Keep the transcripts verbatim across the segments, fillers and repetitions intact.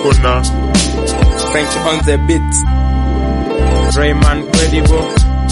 kona. Frank on the beat. Rayman Credible.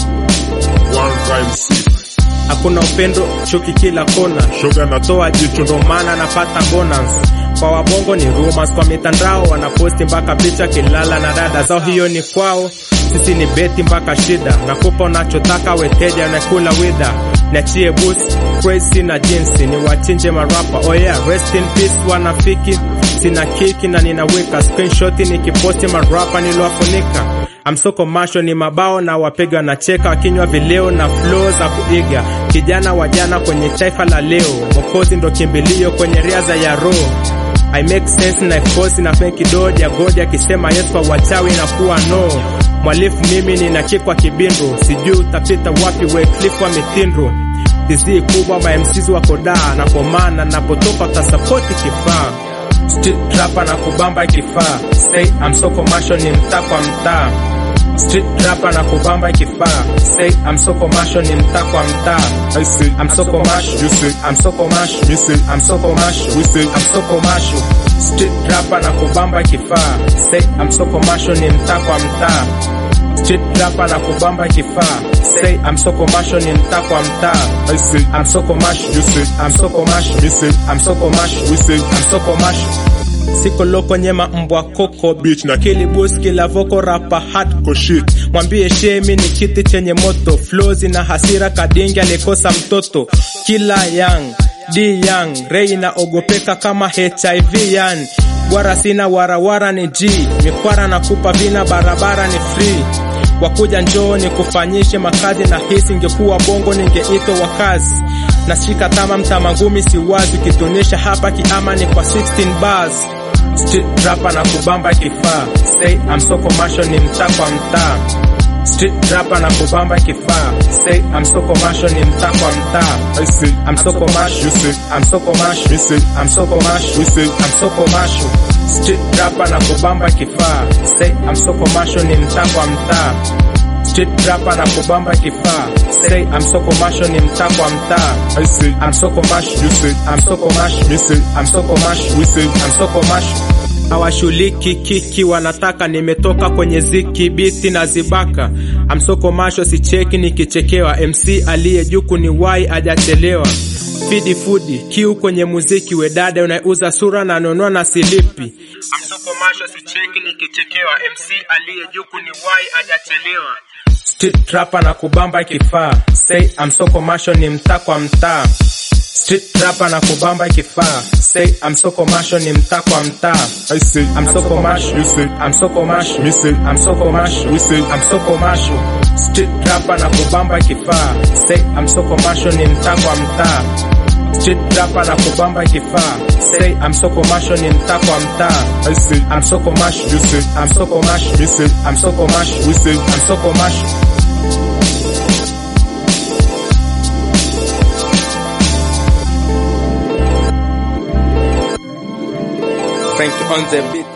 One rhyme C. Hakuna upendo, chuki kila kona. Shoga natoa jicho ndo maana napata bonus. Kwa wabongo ni rumors, kwa mitandao wanaposti mpaka picha kilala na dada zao, hiyo ni kwao. Sisi ni beti mpaka shida, nakupa unachotaka weteja na kula wida. Niachie boots, crazy na jinsi, ni wachinje marapa. Oh yeah, rest in peace wanafiki. Sina kiki na ninaweka screenshot nikiposti marapa niliwafunika. I'm so commercial, ni mabao na wapega na cheka wakinywa vileo na flow za kuiga. Kijana wajana kwenye taifa la leo, Mwokozi ndo kimbilio kwenye riaza ya roho. I make sense na force na fake dodge ya God akisema yes kwa wachawi na kuwa no. Mwalifu mimi nina kikwa kibindo, sijui utapita wapi we cliff wa mitindo. Tizi kubwa ma M Cs wako daa, na kwa maana napotoka utasapoti kifaa. Street rapper na kubamba kifaa, say I'm so commercial ni mtaa kwa mtaa. Street rapper na kubamba kifaa, say I'm so commercial ni mtaa kwa mtaa. I say I'm so commercial, you say I'm so commercial, you say I'm so commercial, we say I'm so commercial. Street rapper na kubamba kifaa, say I'm so commercial ni mtaa kwa mtaa. Street rapper na kubamba kifaa, say I'm so commercial ni mtaa kwa mtaa. I say I'm so commercial, you say I'm so commercial, you say I'm so commercial, we say I'm so commercial. Siko loko nyema mbwa koko bitch na kili boost kila voko rapa hardcore shit. Mwambie shemi ni kiti chenye moto, flows na hasira kadingi alikosa mtoto. Kila young, D young, Ray na ogopeka kama H I V yan. Gwara sina warawara ni G, mikwara na kupa vina barabara ni free. Wakuja njoo ni kufanyishe makazi, na hisi ingekuwa bongo ningeito wakazi. Nashika tama mtamangumi siwazi, kitunisha hapa kiama ni kwa sixteen bars. Street rapper na kubamba kifaa, say I'm so commercial ni mtaa kwa mtaa. Street rapper na kubamba kifaa, say I'm so commercial ni mtaa kwa mtaa. I say I'm so commercial, you say I'm so commercial, we say I'm so commercial, we say I'm so commercial. Street rapper na kubamba kifaa, say I'm so commercial ni mtaa kwa mtaa. Street rapper na kubamba kifaa, say I'm so commercial ni mtaa kwa mtaa. I say I'm so commercial, you say I'm so commercial, we say I'm so commercial, we say I'm so commercial. Hawashuliki kiki wanataka, nimetoka kwenye ziki biti na zibaka. I'm so commercial, si cheki nikichekewa. M C aliye juku ni wai ajachelewa. Fidi foodi, kiu kwenye muziki, we dada unauza sura na nonua na silipi. I'm so commercial, si cheki nikichekewa. M C aliye juku ni wai ajachelewa. Street rapper na kubamba kifaa, say I'm so commercial ni mtaa kwa mtaa. Street rapper na kubamba kifaa, say I'm so commercial ni mtaa kwa mtaa. I say I'm so commercial, you say I'm so commercial, me say I'm so commercial, we say I'm so commercial. Street rapper na kubamba kifaa, say I'm so commercial ni mtaa kwa mtaa. Street rapper na kubamba kifaa, say I'm so commercial ni mtaa kwa mtaa. I say I'm so commercial, you say I'm so commercial, me say I'm so commercial, we say I'm so commercial. Frank on the beat.